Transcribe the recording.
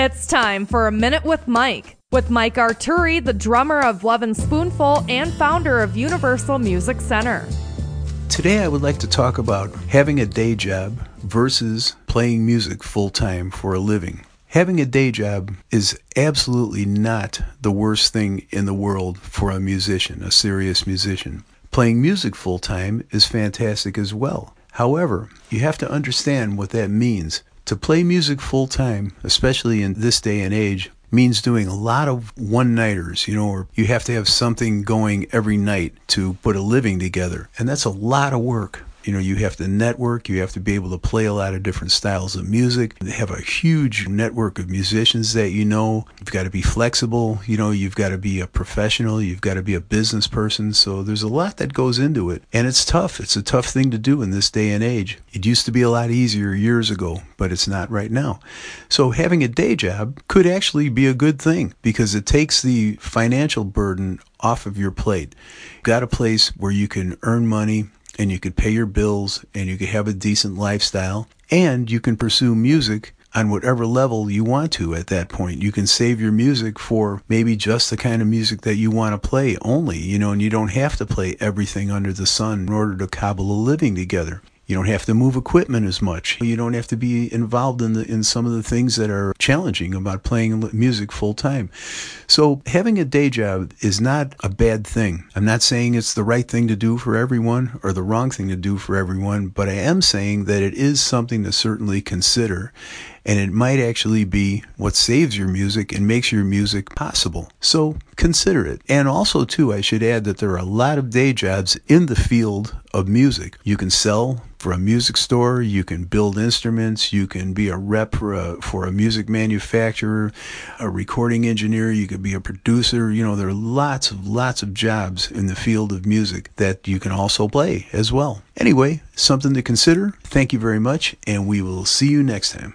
It's time for A Minute with Mike Arturi, the drummer of Love & Spoonful and founder of Universal Music Center. Today I would like to talk about having a day job versus playing music full-time for a living. Having a day job is absolutely not the worst thing in the world for a musician, a serious musician. Playing music full-time is fantastic as well. However, you have to understand what that means. To play music full-time, especially in this day and age, means doing a lot of one-nighters, or you have to have something going every night to put a living together. And that's a lot of work. You have to network, you have to be able to play a lot of different styles of music. They have a huge network of musicians that you've got to be flexible, you've got to be a professional, you've got to be a business person. So there's a lot that goes into it. And it's tough. It's a tough thing to do in this day and age. It used to be a lot easier years ago, but it's not right now. So having a day job could actually be a good thing because it takes the financial burden off of your plate. You've got a place where you can earn money, and you could pay your bills, and you could have a decent lifestyle, and you can pursue music on whatever level you want to at that point. You can save your music for maybe just the kind of music that you want to play only, and you don't have to play everything under the sun in order to cobble a living together. You don't have to move equipment as much. You don't have to be involved in some of the things that are challenging about playing music full time. So having a day job is not a bad thing. I'm not saying it's the right thing to do for everyone or the wrong thing to do for everyone, but I am saying that it is something to certainly consider. And it might actually be what saves your music and makes your music possible. So consider it. And also, too, I should add that there are a lot of day jobs in the field of music. You can sell for a music store, you can build instruments, you can be a rep for a music manufacturer, a recording engineer, you could be a producer. There are lots of jobs in the field of music that you can also play as well. Anyway, something to consider. Thank you very much, and we will see you next time.